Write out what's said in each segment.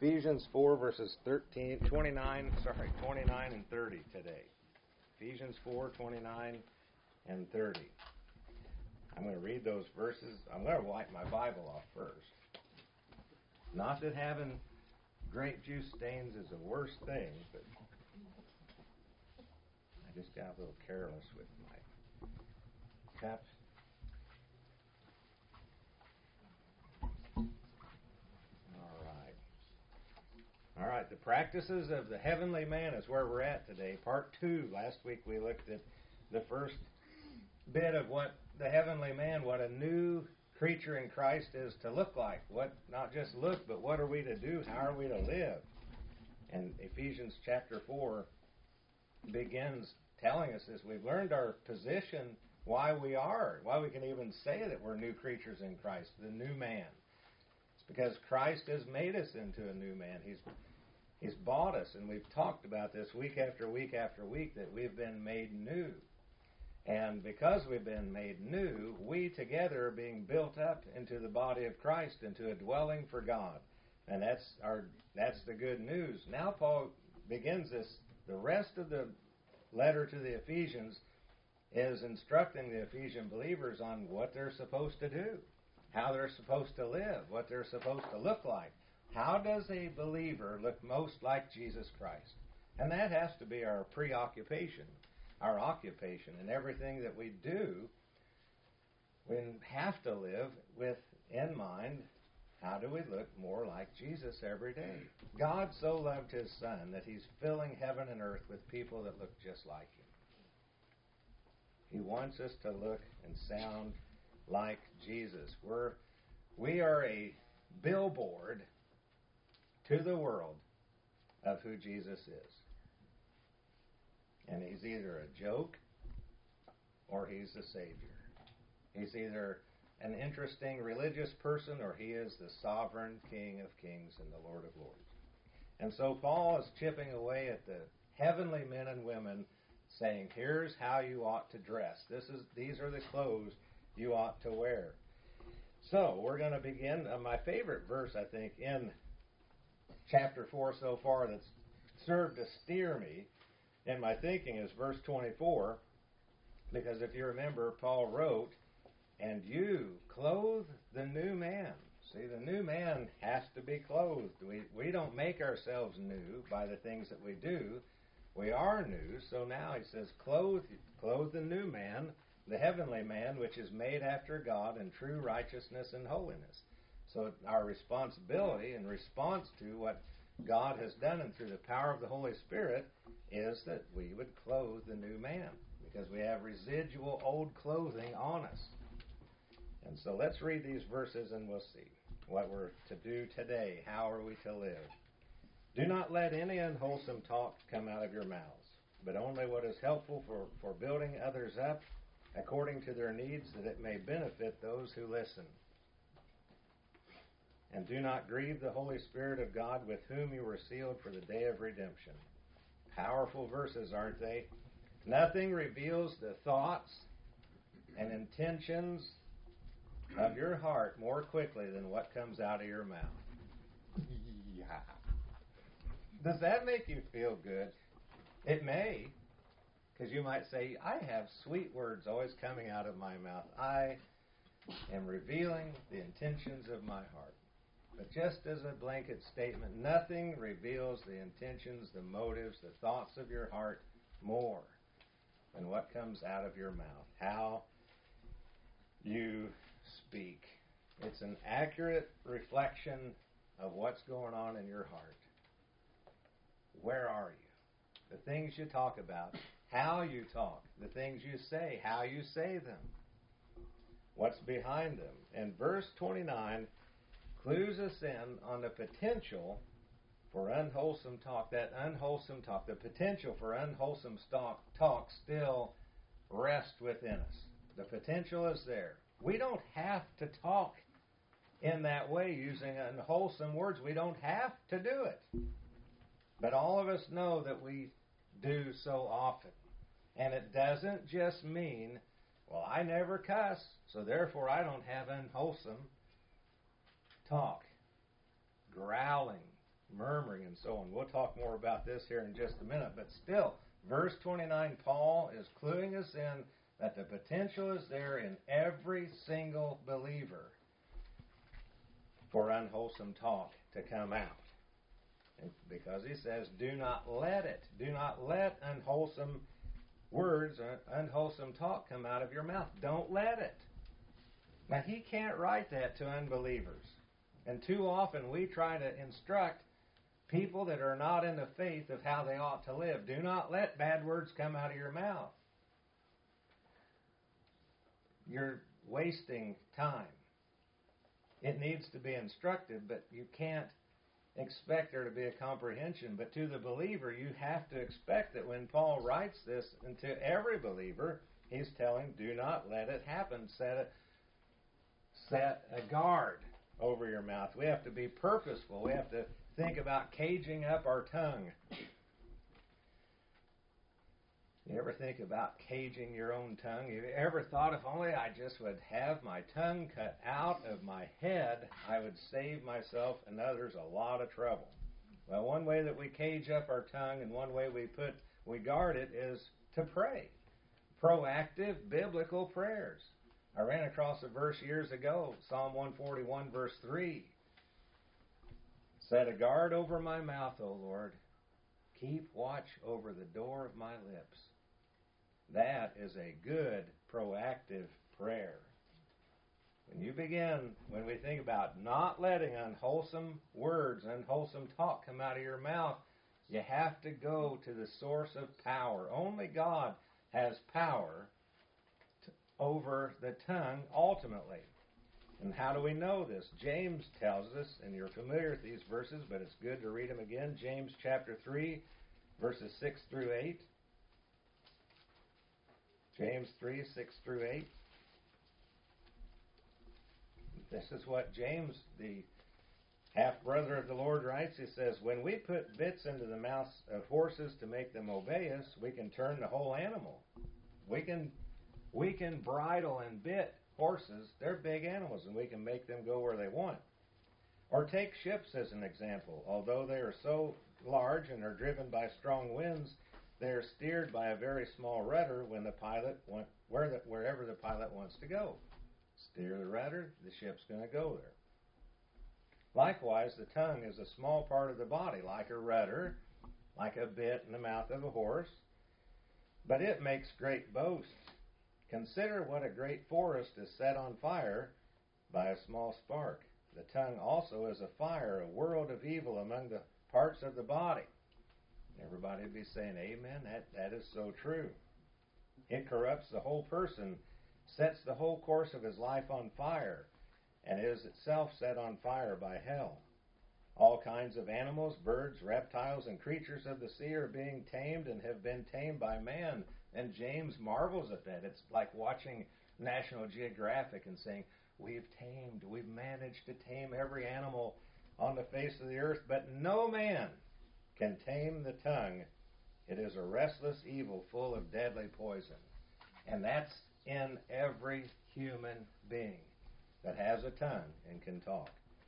Ephesians 4 verses 29 and 30 today. Ephesians 4, 29 and 30. I'm going to read those verses. I'm going to wipe my Bible off first. Not that having grape juice stains is the worst thing, but I just got a little careless with my cup. All right, the practices of the heavenly man is where we're at today. Part 2. Last week we looked at the first bit of what the heavenly man, what a new creature in Christ is to look like. What, not just look, but what are we to do? How are we to live? And Ephesians chapter 4 begins telling us this. We've learned our position, why we can even say that we're new creatures in Christ, the new man. It's because Christ has made us into a new man. He's bought us, and we've talked about this week after week after week, that we've been made new. And because we've been made new, we together are being built up into the body of Christ, into a dwelling for God. And that's the good news. Now Paul begins this. The rest of the letter to the Ephesians is instructing the Ephesian believers on what they're supposed to do, how they're supposed to live, what they're supposed to look like. How does a believer look most like Jesus Christ? And that has to be our preoccupation, our occupation. And everything that we do, we have to live with in mind, how do we look more like Jesus every day? God so loved His Son that He's filling heaven and earth with people that look just like Him. He wants us to look and sound like Jesus. We are a billboard to the world of who Jesus is. And He's either a joke or He's the Savior. He's either an interesting religious person or He is the sovereign King of kings and the Lord of lords. And so Paul is chipping away at the heavenly men and women, saying, here's how you ought to dress. These are the clothes you ought to wear. So we're going to begin. My favorite verse, I think, in chapter 4 so far that's served to steer me in my thinking is verse 24. Because if you remember, Paul wrote, and you clothe the new man. See, the new man has to be clothed. We don't make ourselves new by the things that we do. We are new. So now he says, clothe the new man, the heavenly man, which is made after God in true righteousness and holiness. So our responsibility in response to what God has done and through the power of the Holy Spirit is that we would clothe the new man, because we have residual old clothing on us. And so let's read these verses and we'll see what we're to do today. How are we to live? Do not let any unwholesome talk come out of your mouths, but only what is helpful for building others up according to their needs, that it may benefit those who listen. And do not grieve the Holy Spirit of God, with whom you were sealed for the day of redemption. Powerful verses, aren't they? Nothing reveals the thoughts and intentions of your heart more quickly than what comes out of your mouth. Yeah. Does that make you feel good? It may, because you might say, I have sweet words always coming out of my mouth. I am revealing the intentions of my heart. But just as a blanket statement, nothing reveals the intentions, the motives, the thoughts of your heart more than what comes out of your mouth. How you speak. It's an accurate reflection of what's going on in your heart. Where are you? The things you talk about, how you talk, the things you say, how you say them, what's behind them. And verse 29 clues us in on the potential for unwholesome talk. That unwholesome talk, the potential for unwholesome talk still rests within us. The potential is there. We don't have to talk in that way using unwholesome words. We don't have to do it. But all of us know that we do so often. And it doesn't just mean, well, I never cuss, so therefore I don't have unwholesome talk. Growling, murmuring and so on. We'll talk more about this here in just a minute. But still, verse 29, Paul is cluing us in that the potential is there in every single believer for unwholesome talk to come out. And because he says, do not let unwholesome words, unwholesome talk come out of your mouth. Don't let it. Now, he can't write that to unbelievers. And too often we try to instruct people that are not in the faith of how they ought to live. Do not let bad words come out of your mouth. You're wasting time. It needs to be instructed, but you can't expect there to be a comprehension. But to the believer, you have to expect that when Paul writes this, and to every believer, he's telling, do not let it happen. Set a guard over your mouth. We have to be purposeful. We have to think about caging up our tongue. You ever think about caging your own tongue? You ever thought, if only I just would have my tongue cut out of my head, I would save myself and others a lot of trouble? Well, one way that we cage up our tongue and one way we guard it is to pray. Proactive biblical prayers. I ran across a verse years ago, Psalm 141, verse 3. Set a guard over my mouth, O Lord. Keep watch over the door of my lips. That is a good, proactive prayer. When we think about not letting unwholesome words, unwholesome talk come out of your mouth, you have to go to the source of power. Only God has power over the tongue ultimately. And how do we know this? James tells us, and you're familiar with these verses, but it's good to read them again. James chapter 3, verses 6 through 8. James 3, 6 through 8. This is what James, the half-brother of the Lord, writes. He says, when we put bits into the mouths of horses to make them obey us, we can turn the whole animal. We can bridle and bit horses. They're big animals, and we can make them go where they want. Or take ships as an example. Although they are so large and are driven by strong winds, they are steered by a very small rudder when the pilot wherever the pilot wants to go. Steer the rudder, the ship's going to go there. Likewise, the tongue is a small part of the body, like a rudder, like a bit in the mouth of a horse, but it makes great boasts. Consider what a great forest is set on fire by a small spark. The tongue also is a fire, a world of evil among the parts of the body. Everybody would be saying, amen, that is so true. It corrupts the whole person, sets the whole course of his life on fire, and is itself set on fire by hell. All kinds of animals, birds, reptiles, and creatures of the sea are being tamed and have been tamed by man. And James marvels at that. It's like watching National Geographic and saying, we've managed to tame every animal on the face of the earth, but no man can tame the tongue. It is a restless evil full of deadly poison. And that's in every human being that has a tongue and can talk.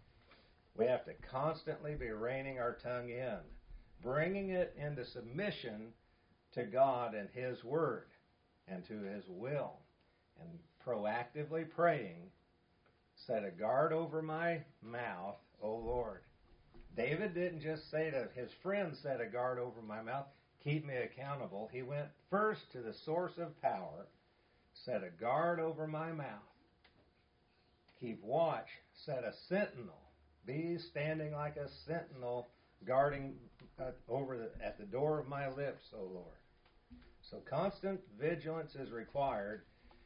We have to constantly be reining our tongue in, bringing it into submission to God and His Word and to His will, and proactively praying, set a guard over my mouth, O Lord. David didn't just say to his friend, set a guard over my mouth, keep me accountable. He went first to the source of power, set a guard over my mouth, keep watch, set a sentinel, be standing like a sentinel guarding at the door of my lips, O Lord. So constant vigilance is required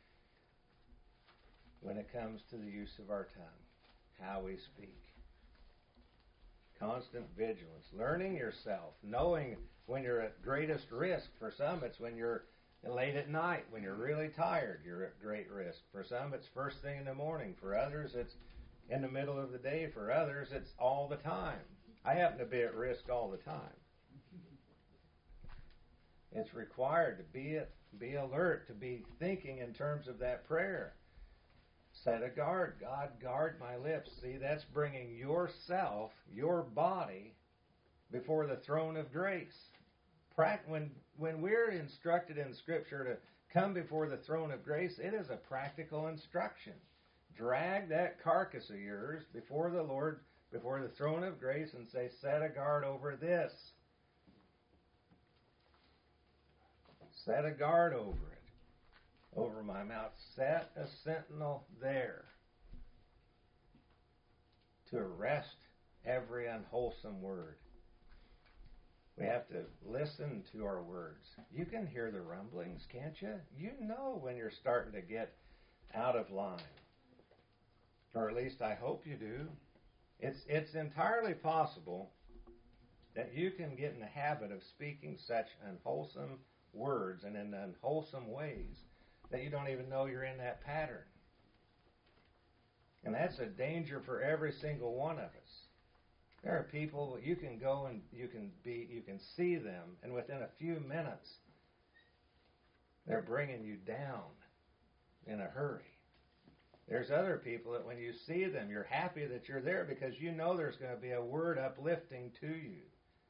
when it comes to the use of our tongue, how we speak. Constant vigilance. Learning yourself, knowing when you're at greatest risk. For some, it's when you're late at night, when you're really tired, you're at great risk. For some, it's first thing in the morning. For others, it's in the middle of the day. For others, it's all the time. I happen to be at risk all the time. It's required to be alert, to be thinking in terms of that prayer. Set a guard. God, guard my lips. See, that's bringing yourself, your body, before the throne of grace. When we're instructed in Scripture to come before the throne of grace, it is a practical instruction. Drag that carcass of yours before the Lord, before the throne of grace, and say, set a guard over this. Set a guard over it, over my mouth. Set a sentinel there to arrest every unwholesome word. We have to listen to our words. You can hear the rumblings, can't you? You know when you're starting to get out of line. Or at least I hope you do. It's entirely possible that you can get in the habit of speaking such unwholesome words and in unwholesome ways that you don't even know you're in that pattern. And that's a danger for every single one of us. There are people you can go and you can see them, and within a few minutes they're bringing you down in a hurry. There's other people that when you see them, you're happy that you're there because you know there's going to be a word uplifting to you.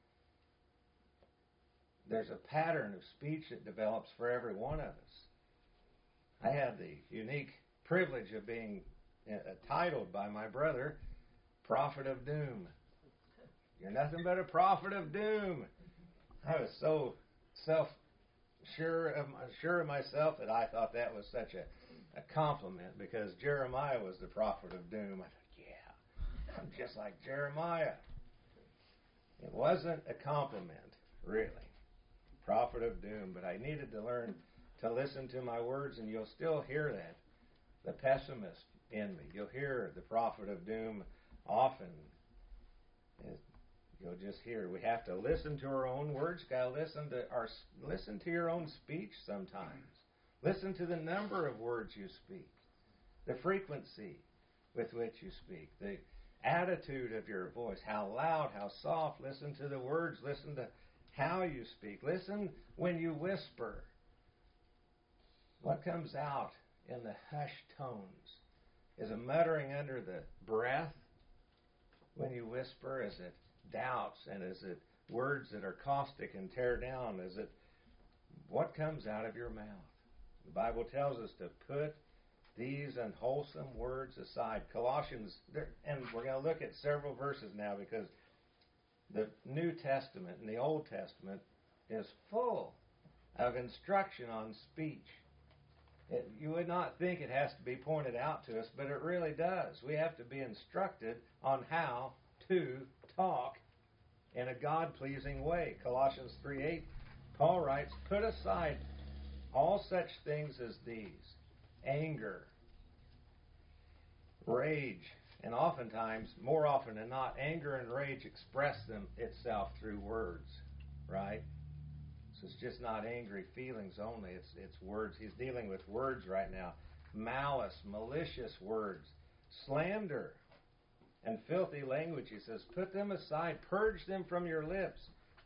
There's a pattern of speech that develops for every one of us. I have the unique privilege of being titled by my brother, Prophet of Doom. You're nothing but a prophet of doom. I was so sure of myself that I thought that was such a compliment because Jeremiah was the prophet of doom. I thought, yeah, I'm just like Jeremiah. It wasn't a compliment, really. Prophet of doom, but I needed to learn to listen to my words, and you'll still hear that. The pessimist in me. You'll hear the prophet of doom often. You'll just hear. We have to listen to our own words. Got to listen to your own speech sometimes. Listen to the number of words you speak, the frequency with which you speak, the attitude of your voice, how loud, how soft. Listen to the words. Listen to how you speak. Listen when you whisper. What comes out in the hushed tones? Is it muttering under the breath when you whisper? Is it doubts, and is it words that are caustic and tear down? Is it what comes out of your mouth? The Bible tells us to put these unwholesome words aside. Colossians, and we're going to look at several verses now because the New Testament and the Old Testament is full of instruction on speech. You would not think it has to be pointed out to us, but it really does. We have to be instructed on how to talk in a God-pleasing way. Colossians 3:8, Paul writes, put aside all such things as these: anger, rage, and oftentimes, more often than not, anger and rage express itself through words, right? So it's just not angry feelings only, it's words. He's dealing with words right now. Malice, malicious words, slander, and filthy language. He says, put them aside, purge them from your lips.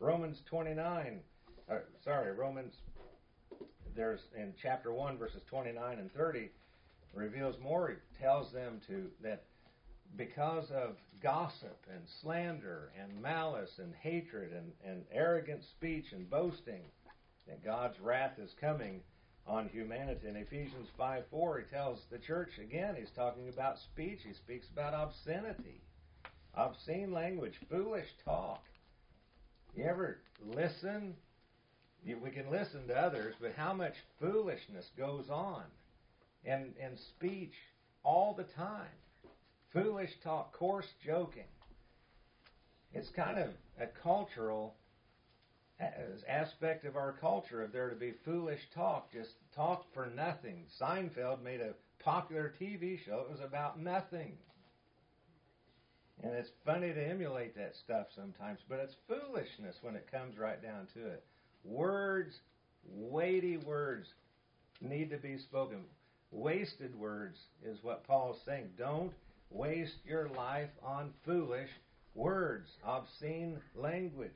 There's in chapter 1, verses 29 and 30, reveals more. He tells them that because of gossip and slander and malice and hatred and arrogant speech and boasting, that God's wrath is coming on humanity. In Ephesians 5:4, he tells the church, again, he's talking about speech. He speaks about obscenity, obscene language, foolish talk. You ever listen? We can listen to others, but how much foolishness goes on in speech all the time? Foolish talk, coarse joking. It's kind of a cultural aspect of our culture of there to be foolish talk, just talk for nothing. Seinfeld made a popular TV show. It was about nothing. And it's funny to emulate that stuff sometimes, but it's foolishness when it comes right down to it. Words, weighty words, need to be spoken. Wasted words is what Paul's saying. Don't waste your life on foolish words, obscene language,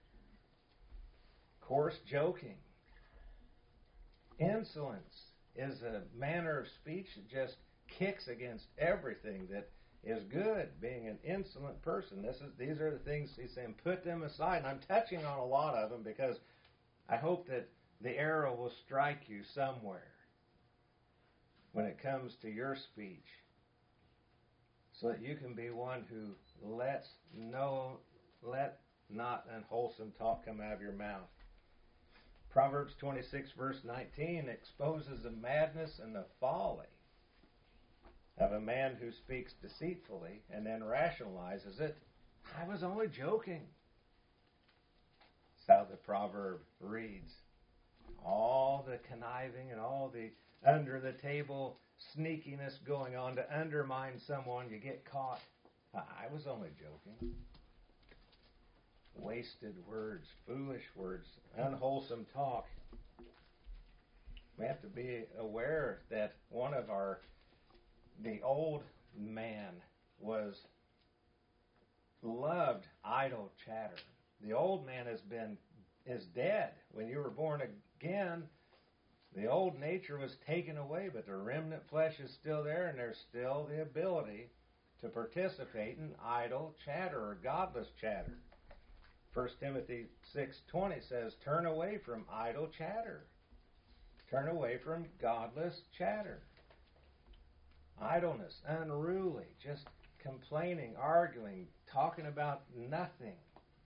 coarse joking. Insolence is a manner of speech that just kicks against everything that is good. Being an insolent person. These are the things he's saying. Put them aside. And I'm touching on a lot of them because I hope that the arrow will strike you somewhere when it comes to your speech, so that you can be one who let not unwholesome talk come out of your mouth. Proverbs 26 verse 19 exposes the madness and the folly of a man who speaks deceitfully and then rationalizes it. I was only joking. That's how the proverb reads. All the conniving and all the under-the-table sneakiness going on to undermine someone, you get caught. I was only joking. Wasted words, foolish words, unwholesome talk. We have to be aware that the old man loved idle chatter. The old man is dead. When you were born again, the old nature was taken away, but the remnant flesh is still there, and there's still the ability to participate in idle chatter or godless chatter. 1 Timothy 6:20 says, turn away from idle chatter. Turn away from godless chatter. Idleness, unruly, just complaining, arguing, talking about nothing.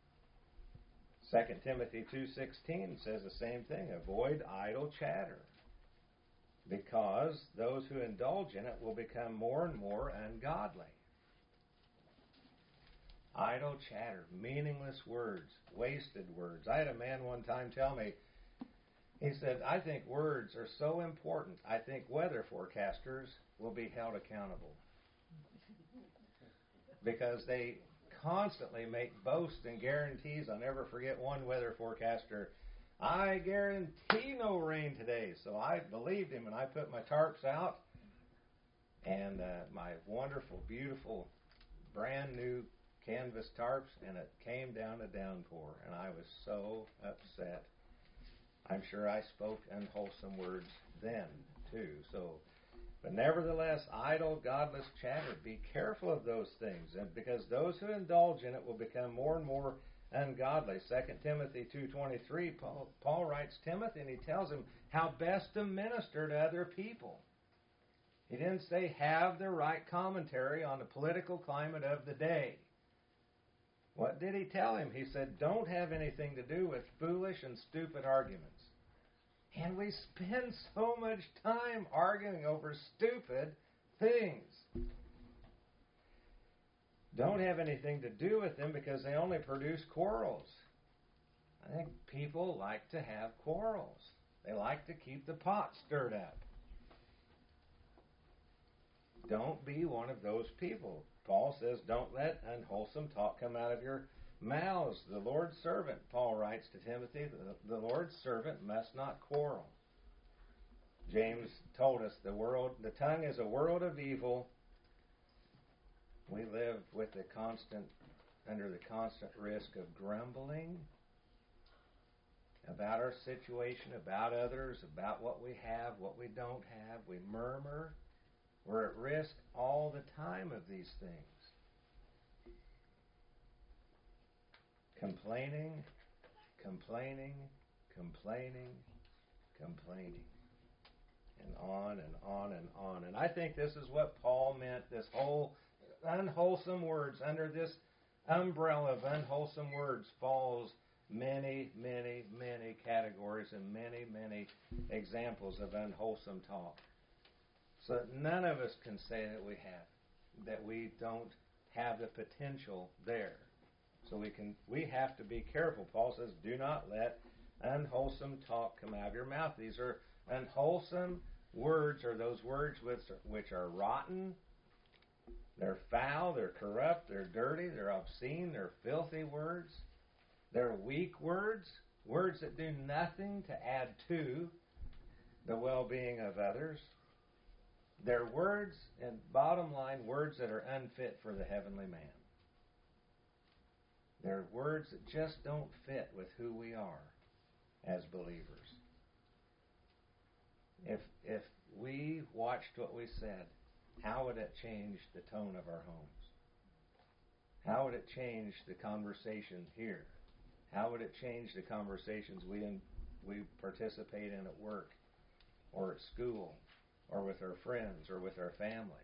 2 Timothy 2:16 says the same thing. Avoid idle chatter, because those who indulge in it will become more and more ungodly. Idle chatter, meaningless words, wasted words. I had a man one time tell me, he said, I think words are so important, I think weather forecasters will be held accountable. Because they constantly make boasts and guarantees. I'll never forget one weather forecaster. I guarantee no rain today. So I believed him, and I put my tarps out and my wonderful, beautiful, brand new canvas tarps, and it came down a downpour, and I was so upset. I'm sure I spoke unwholesome words then too. But nevertheless, idle, godless chatter, be careful of those things, and because those who indulge in it will become more and more ungodly. 2 Timothy 2:23, Paul writes Timothy, and he tells him how best to minister to other people. He didn't say have the right commentary on the political climate of the day. What did he tell him? He said, don't have anything to do with foolish and stupid arguments. And we spend so much time arguing over stupid things. Don't have anything to do with them because they only produce quarrels. I think people like to have quarrels. They like to keep the pot stirred up. Don't be one of those people. Paul says, don't let unwholesome talk come out of your mouths. The Lord's servant, Paul writes to Timothy, the Lord's servant must not quarrel. James told us the tongue is a world of evil. We live under the constant risk of grumbling about our situation, about others, about what we have, what we don't have. We murmur. We're at risk all the time of these things. Complaining, complaining, complaining, complaining. And on and on and on. And I think this is what Paul meant, this whole unwholesome words. Under this umbrella of unwholesome words falls many, many, many categories and many, many examples of unwholesome talk. So none of us can say that we don't have the potential there. So we have to be careful. Paul says, do not let unwholesome talk come out of your mouth. These are unwholesome words, are those words which are rotten, they're foul, they're corrupt, they're dirty, they're obscene, they're filthy words. They're weak words, words that do nothing to add to the well-being of others. They're words, and bottom line, words that are unfit for the heavenly man. They're words that just don't fit with who we are as believers. If we watched what we said, how would it change the tone of our homes? How would it change the conversation here? How would it change the conversations we participate in at work or at school or with our friends or with our family?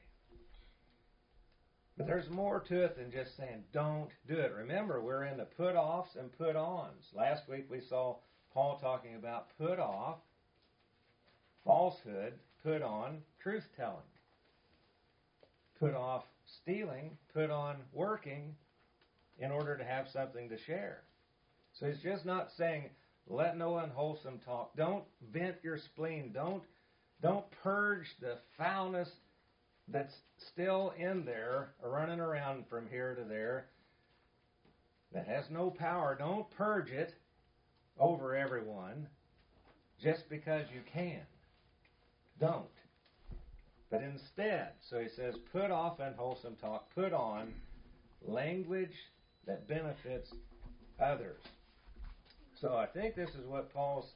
But there's more to it than just saying, don't do it. Remember, we're in the put-offs and put-ons. Last week we saw Paul talking about put off falsehood, put on truth-telling. Put off stealing, put on working in order to have something to share. So he's just not saying, let no unwholesome talk. Don't vent your spleen. Don't purge the foulness that's still in there, running around from here to there, that has no power. Don't purge it over everyone just because you can. Don't. But instead, so he says, put off unwholesome talk, put on language that benefits others. So I think this is what Paul's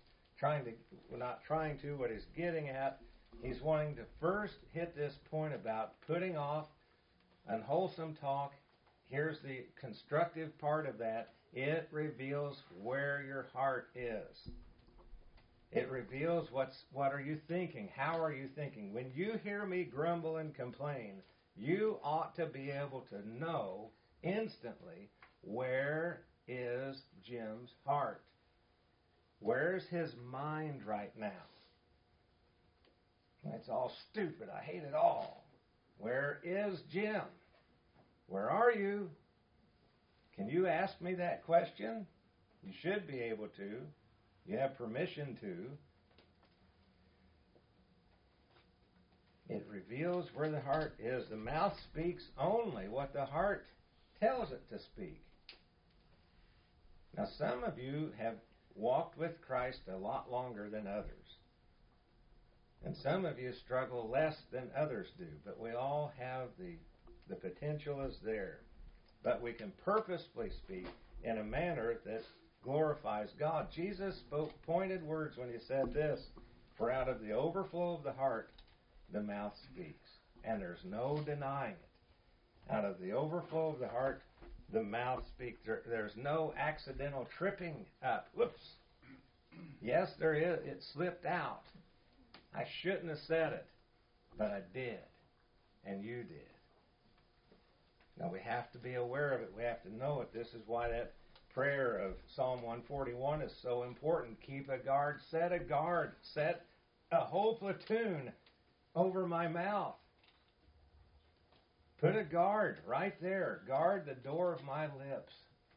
what he's getting at. He's wanting to first hit this point about putting off unwholesome talk. Here's the constructive part of that. It reveals where your heart is. It reveals what are you thinking? How are you thinking? When you hear me grumble and complain, you ought to be able to know instantly, where is Jim's heart? Where's his mind right now? It's all stupid. I hate it all. Where is Jim? Where are you? Can you ask me that question? You should be able to. You have permission to. It reveals where the heart is. The mouth speaks only what the heart tells it to speak. Now, some of you have walked with Christ a lot longer than others. And some of you struggle less than others do. But we all have the potential is there. But we can purposefully speak in a manner that glorifies God. Jesus spoke pointed words when he said this, for out of the overflow of the heart, the mouth speaks. And there's no denying it. Out of the overflow of the heart, the mouth speaks. There's no accidental tripping up. Whoops. Yes, there is. It slipped out. I shouldn't have said it, but I did. And you did. Now, we have to be aware of it. We have to know it. This is why that prayer of Psalm 141 is so important. Keep a guard. Set a whole platoon over my mouth. Put a guard right there. Guard the door of my lips.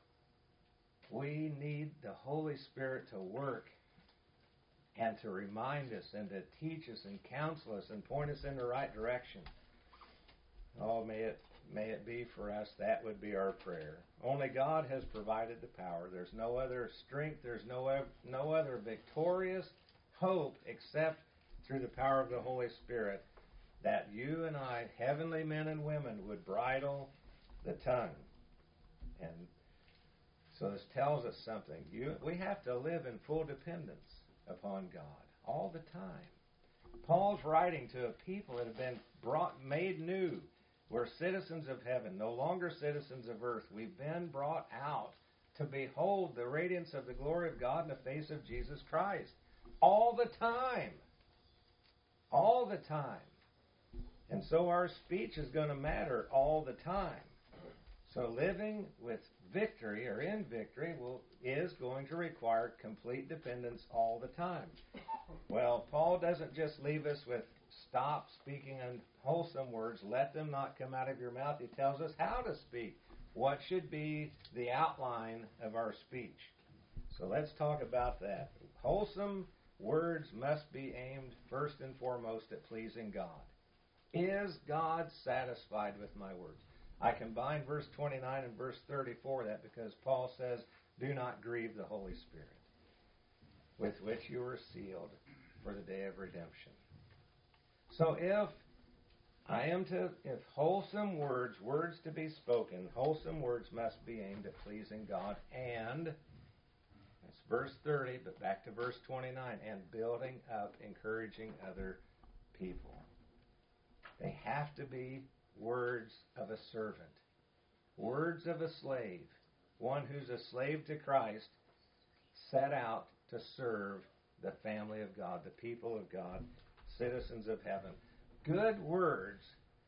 We need the Holy Spirit to work and to remind us and to teach us and counsel us and point us in the right direction. Oh, may it be for us. That would be our prayer. Only God has provided the power. There's no other strength. There's no other victorious hope except through the power of the Holy Spirit, that you and I, heavenly men and women, would bridle the tongue. And so this tells us something. We have to live in full dependence upon God all the time. Paul's writing to a people that have been made new. We're citizens of heaven, no longer citizens of earth. We've been brought out to behold the radiance of the glory of God in the face of Jesus Christ. All the time. All the time. And so our speech is going to matter all the time. So living with victory or in victory is going to require complete dependence all the time. Well, Paul doesn't just leave us with stop speaking unwholesome words, let them not come out of your mouth. He tells us how to speak, what should be the outline of our speech. So let's talk about that. Wholesome words must be aimed first and foremost at pleasing God. Is God satisfied with my words? I combine verse 29 and verse 34 that because Paul says, do not grieve the Holy Spirit, with which you were sealed for the day of redemption. So if wholesome words to be spoken, wholesome words must be aimed at pleasing God, and that's verse 30, but back to verse 29, and building up, encouraging other people. They have to be words of a servant, words of a slave, one who's a slave to Christ, set out to serve the family of God, the people of God, citizens of heaven. Good words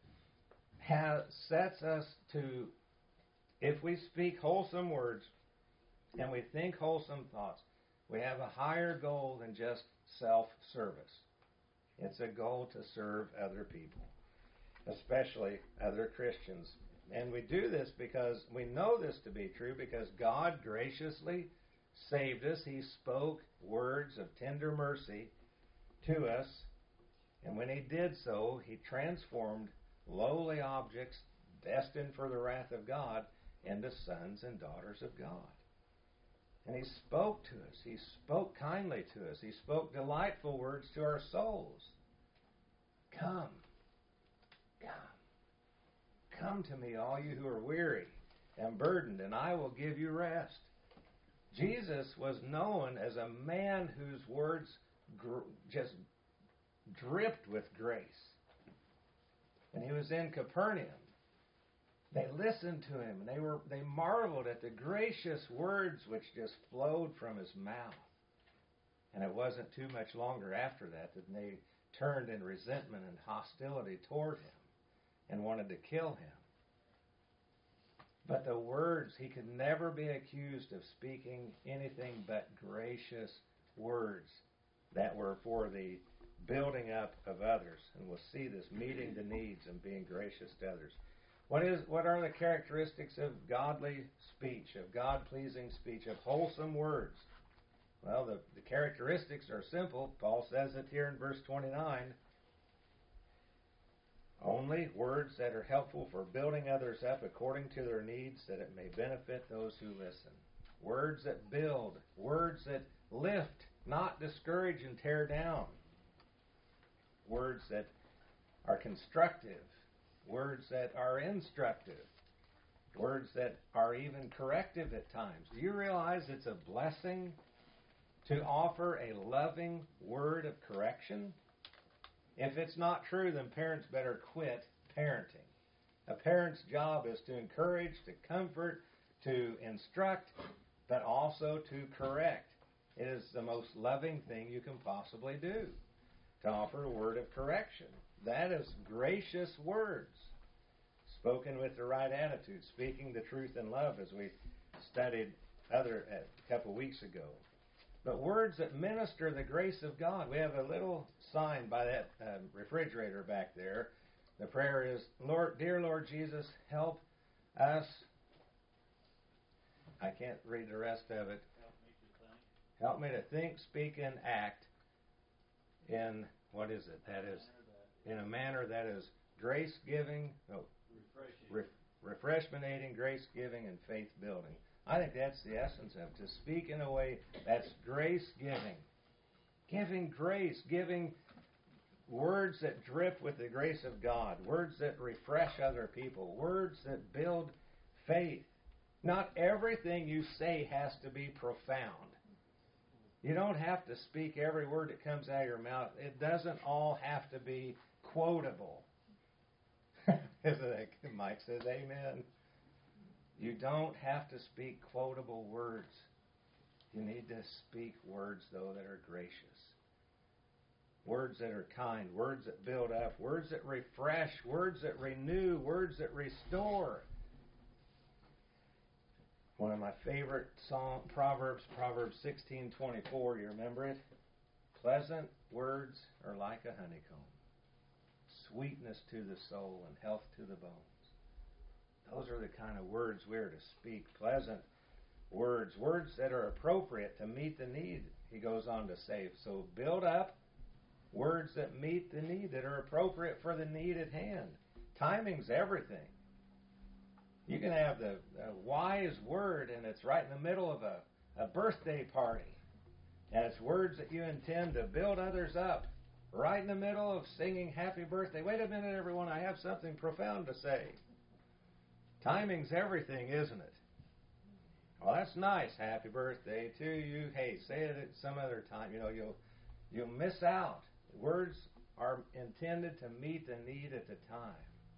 sets us to, if we speak wholesome words and we think wholesome thoughts, we have a higher goal than just self-service. It's a goal to serve other people, especially other Christians. And we do this because we know this to be true because God graciously saved us. He spoke words of tender mercy to us. And when He did so, He transformed lowly objects destined for the wrath of God into sons and daughters of God. And He spoke to us. He spoke kindly to us. He spoke delightful words to our souls. Come. Come to me, all you who are weary and burdened, and I will give you rest. Jesus was known as a man whose words just dripped with grace. When He was in Capernaum, they listened to Him, and they marveled at the gracious words which just flowed from His mouth. And it wasn't too much longer after that they turned in resentment and hostility toward Him and wanted to kill Him. But the words, He could never be accused of speaking anything but gracious words that were for the building up of others. And we'll see this, meeting the needs and being gracious to others. What are the characteristics of godly speech, of God-pleasing speech, of wholesome words? Well, the characteristics are simple. Paul says it here in verse 29. Only words that are helpful for building others up according to their needs, that it may benefit those who listen. Words that build, words that lift, not discourage and tear down. Words that are constructive, words that are instructive, words that are even corrective at times. Do you realize it's a blessing to offer a loving word of correction? If it's not true, then parents better quit parenting. A parent's job is to encourage, to comfort, to instruct, but also to correct. It is the most loving thing you can possibly do, to offer a word of correction. That is gracious words, spoken with the right attitude, speaking the truth in love, as we studied a couple weeks ago. But words that minister the grace of God. We have a little sign by that refrigerator back there. The prayer is, Lord, dear Lord Jesus, help us. I can't read the rest of it. Help me to think, speak, and act in, what is it? That is, in a manner that is grace-giving, refreshment-aiding, grace-giving, and faith-building. I think that's the essence of it, to speak in a way that's grace-giving. Giving grace, giving words that drip with the grace of God, words that refresh other people, words that build faith. Not everything you say has to be profound. You don't have to speak every word that comes out of your mouth. It doesn't all have to be quotable. Mike says amen. You don't have to speak quotable words. You need to speak words, though, that are gracious. Words that are kind. Words that build up. Words that refresh. Words that renew. Words that restore. One of my favorite Proverbs 16:24. You remember it? Pleasant words are like a honeycomb, sweetness to the soul and health to the bones. Those are the kind of words we're to speak. Pleasant words. Words that are appropriate to meet the need, he goes on to say. So build up words that meet the need, that are appropriate for the need at hand. Timing's everything. You can have the wise word, and it's right in the middle of a birthday party. And it's words that you intend to build others up. Right in the middle of singing happy birthday. Wait a minute, everyone, I have something profound to say. Timing's everything, isn't it? Well, that's nice. Happy birthday to you. Hey, say it at some other time. You'll miss out. Words are intended to meet the need at the time.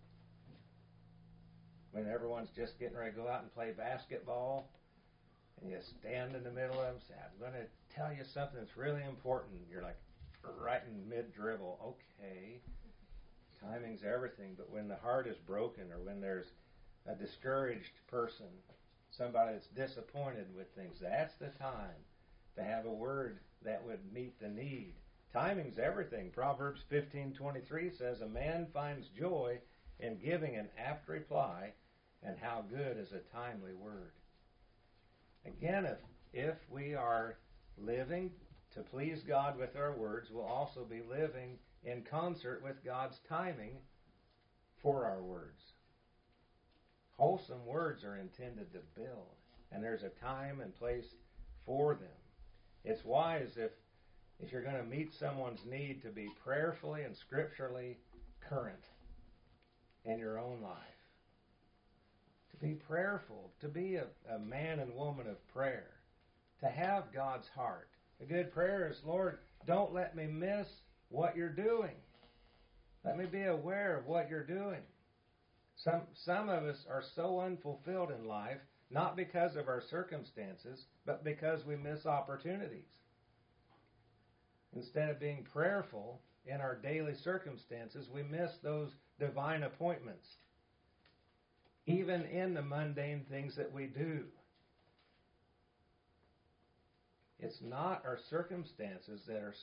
When everyone's just getting ready to go out and play basketball, and you stand in the middle of them and say, I'm going to tell you something that's really important. You're like right in mid-dribble. Okay, timing's everything. But when the heart is broken, or when there's a discouraged person, somebody that's disappointed with things, that's the time to have a word that would meet the need. Timing's everything. Proverbs 15:23 says, a man finds joy in giving an apt reply, and how good is a timely word. Again, if we are living to please God with our words, we'll also be living in concert with God's timing for our words. Wholesome words are intended to build, and there's a time and place for them. It's wise if you're going to meet someone's need to be prayerfully and scripturally current in your own life. To be prayerful, to be a man and woman of prayer, to have God's heart. A good prayer is, Lord, don't let me miss what you're doing. Let me be aware of what you're doing. Some of us are so unfulfilled in life, not because of our circumstances, but because we miss opportunities. Instead of being prayerful in our daily circumstances, we miss those divine appointments, even in the mundane things that we do. It's not our circumstances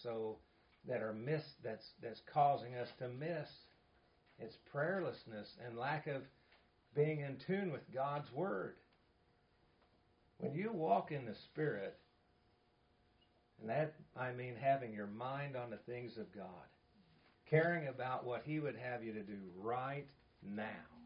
that's causing us to miss. It's prayerlessness and lack of being in tune with God's Word. When you walk in the Spirit, and that I mean having your mind on the things of God, caring about what He would have you to do right now,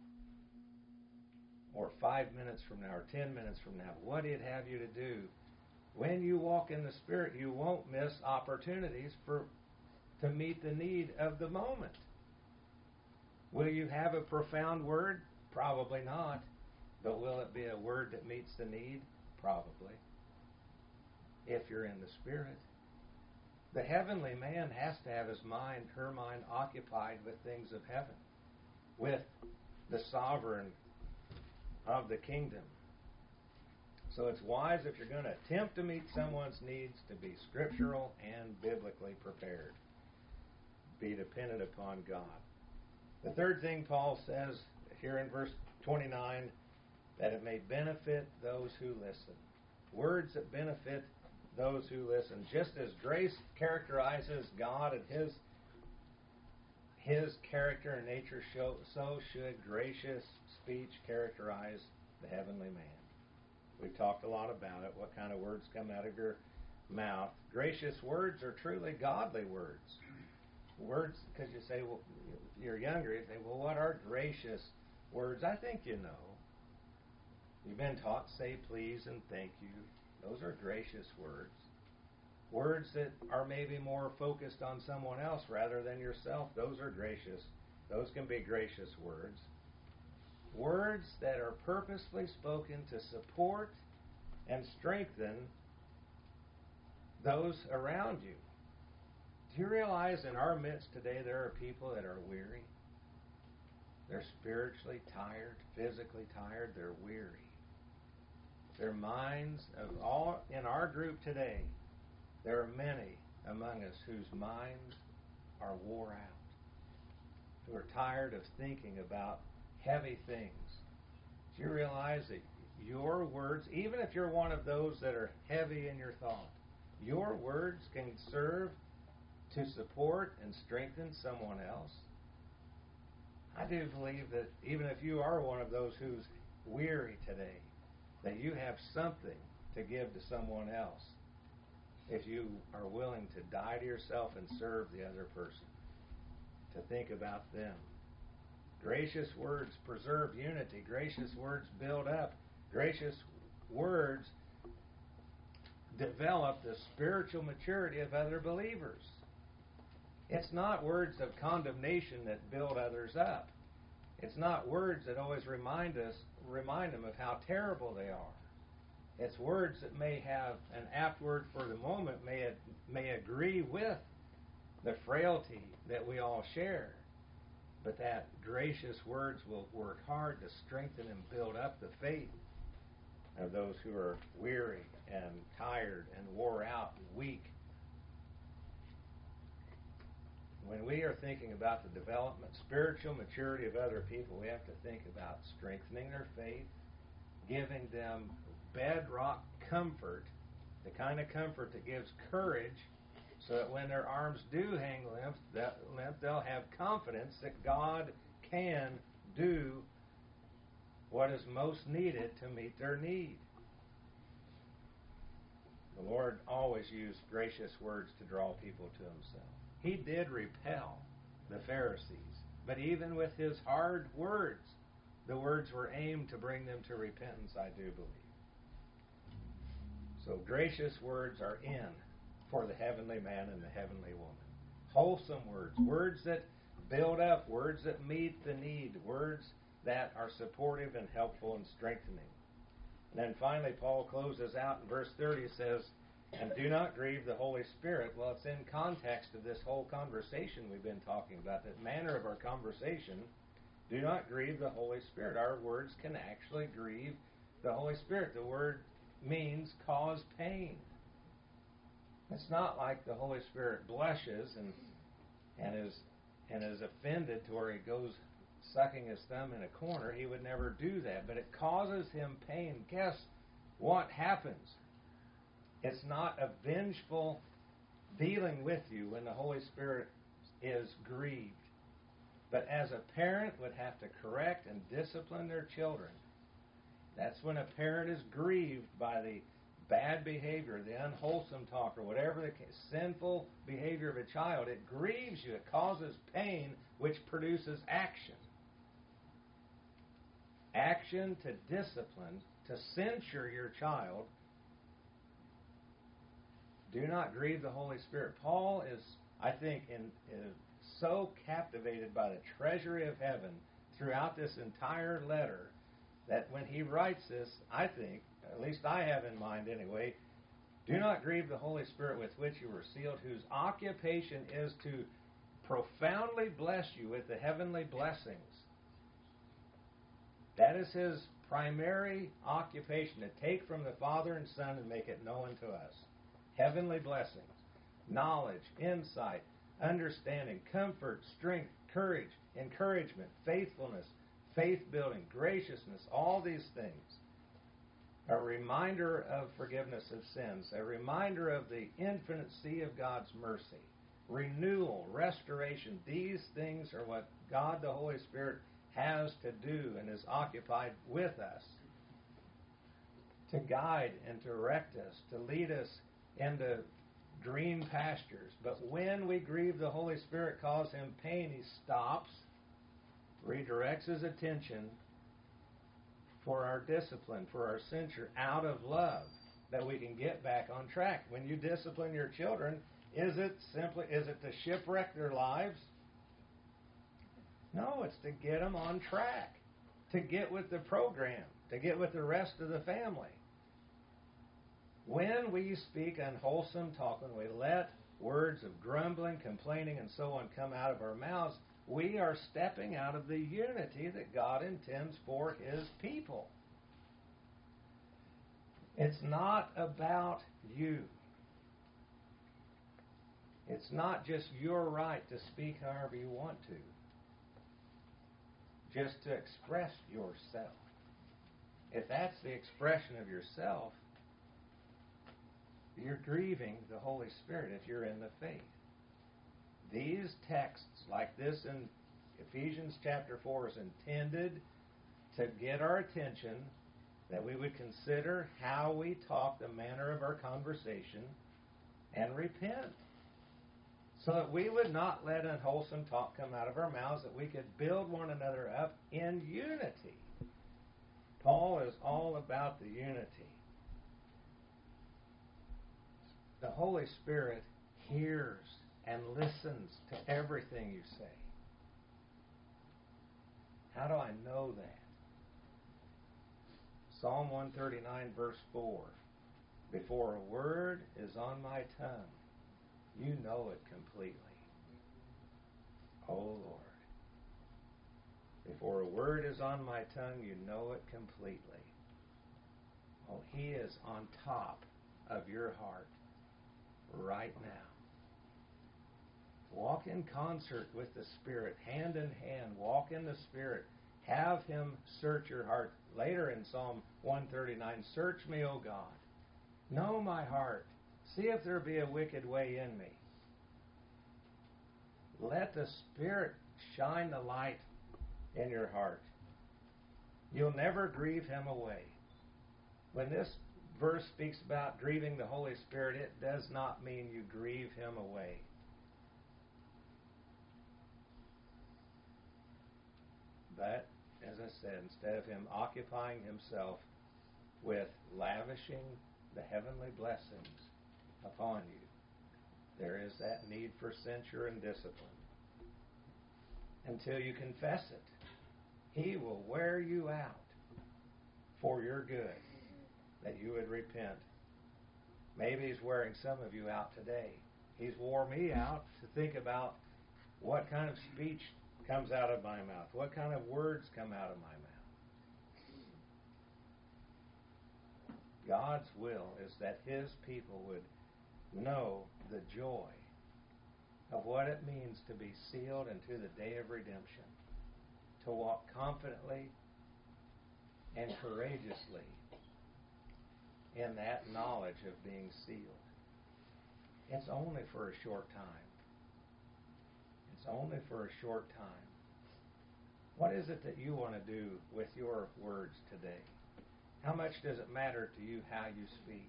or 5 minutes from now, or 10 minutes from now, what He'd have you to do. When you walk in the Spirit, you won't miss opportunities to meet the need of the moment. Will you have a profound word? Probably not. But will it be a word that meets the need? Probably. If you're in the Spirit. The heavenly man has to have his mind, her mind, occupied with things of heaven, with the sovereign of the kingdom. So it's wise, if you're going to attempt to meet someone's needs, to be scriptural and biblically prepared. Be dependent upon God. The third thing Paul says here in verse 29, that it may benefit those who listen. Words that benefit those who listen. Just as grace characterizes God and His character and nature, so should gracious speech characterize the heavenly man. We've talked a lot about it, what kind of words come out of your mouth. Gracious words are truly godly words. Words, because you say, well, you're younger, you say, well, what are gracious words? I think you know. You've been taught, say please and thank you. Those are gracious words. Words that are maybe more focused on someone else rather than yourself, those are gracious. Those can be gracious words. Words that are purposefully spoken to support and strengthen those around you. Do you realize in our midst today there are people that are weary? They're spiritually tired, physically tired, they're weary. Their minds, in our group today, there are many among us whose minds are wore out, who are tired of thinking about heavy things. Do you realize that your words, even if you're one of those that are heavy in your thought, your words can serve to support and strengthen someone else? I do believe that even if you are one of those who's weary today, that you have something to give to someone else if you are willing to die to yourself and serve the other person, to think about them. Gracious words preserve unity. Gracious words build up. Gracious words develop the spiritual maturity of other believers. It's not words of condemnation that build others up. It's not words that always remind them of how terrible they are. It's words that may have an apt word for the moment, may agree with the frailty that we all share. But that gracious words will work hard to strengthen and build up the faith of those who are weary and tired and wore out and weak. When we are thinking about the development, spiritual maturity of other people, we have to think about strengthening their faith, giving them bedrock comfort, the kind of comfort that gives courage, so that when their arms do hang limp, they'll have confidence that God can do what is most needed to meet their need. The Lord always used gracious words to draw people to Himself. He did repel the Pharisees, but even with His hard words, the words were aimed to bring them to repentance, I do believe. So gracious words are in for the heavenly man and the heavenly woman. Wholesome words, words that build up, words that meet the need, words that are supportive and helpful and strengthening. And then finally, Paul closes out in verse 30, says, and do not grieve the Holy Spirit. Well, it's in context of this whole conversation we've been talking about, the manner of our conversation. Do not grieve the Holy Spirit. Our words can actually grieve the Holy Spirit. The word means cause pain. It's not like the Holy Spirit blushes and is offended to where He goes sucking His thumb in a corner. He would never do that. But it causes Him pain. Guess what happens? It's not a vengeful dealing with you when the Holy Spirit is grieved. But as a parent would have to correct and discipline their children, that's when a parent is grieved by the bad behavior, the unwholesome talk, or whatever the sinful behavior of a child. It grieves you. It causes pain, which produces action. Action to discipline, to censure your child. Do not grieve the Holy Spirit. Paul is, I think, so captivated by the treasury of heaven throughout this entire letter that when he writes this, I think, at least I have in mind anyway, do not grieve the Holy Spirit with which you were sealed, whose occupation is to profoundly bless you with the heavenly blessings. That is His primary occupation, to take from the Father and Son and make it known to us. Heavenly blessings, knowledge, insight, understanding, comfort, strength, courage, encouragement, faithfulness, faith-building, graciousness, all these things. A reminder of forgiveness of sins, a reminder of the infinite sea of God's mercy, renewal, restoration. These things are what God the Holy Spirit has to do and is occupied with us to guide and direct us, to lead us into green pastures. But when we grieve the Holy Spirit, cause Him pain, He stops, redirects His attention for our discipline, for our censure, out of love, that we can get back on track. When you discipline your children, is it to shipwreck their lives? No, it's to get them on track, to get with the program, to get with the rest of the family. When we speak unwholesome talk, when we let words of grumbling, complaining, and so on come out of our mouths, we are stepping out of the unity that God intends for His people. It's not about you. It's not just your right to speak however you want to, just to express yourself. If that's the expression of yourself, you're grieving the Holy Spirit if you're in the faith. These texts, like this in Ephesians chapter 4, is intended to get our attention, that we would consider how we talk, the manner of our conversation, and repent. So that we would not let unwholesome talk come out of our mouths, that we could build one another up in unity. Paul is all about the unity. The Holy Spirit hears and listens to everything you say. How do I know that? Psalm 139, verse 4. Before a word is on my tongue, you know it completely. O Lord. Before a word is on my tongue, you know it completely. Oh, He is on top of your heart right now. Walk in concert with the Spirit, hand in hand. Walk in the Spirit. Have Him search your heart. Later in Psalm 139, search me, O God. Know my heart. See if there be a wicked way in me. Let the Spirit shine the light in your heart. You'll never grieve Him away. When this verse speaks about grieving the Holy Spirit, it does not mean you grieve Him away. But, as I said, instead of Him occupying Himself with lavishing the heavenly blessings upon you, there is that need for censure and discipline. Until you confess it, He will wear you out for your good, that you would repent. Maybe He's wearing some of you out today. He's wore me out to think about what kind of speech comes out of my mouth, what kind of words come out of my mouth. God's will is that His people would know the joy of what it means to be sealed into the day of redemption, to walk confidently and courageously in that knowledge of being sealed. It's only for a short time. It's only for a short time. What is it that you want to do with your words today? How much does it matter to you how you speak?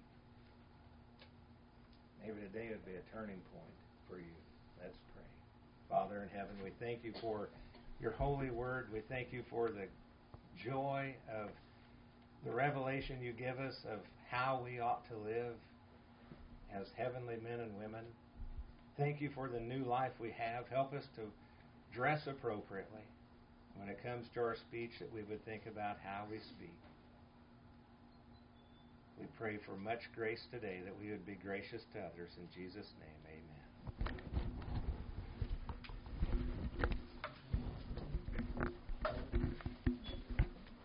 Maybe today would be a turning point for you. Let's pray. Father in heaven, we thank you for your holy word. We thank you for the joy of the revelation you give us of how we ought to live as heavenly men and women. Thank you for the new life we have. Help us to dress appropriately when it comes to our speech, that we would think about how we speak. We pray for much grace today, that we would be gracious to others. In Jesus' name, amen.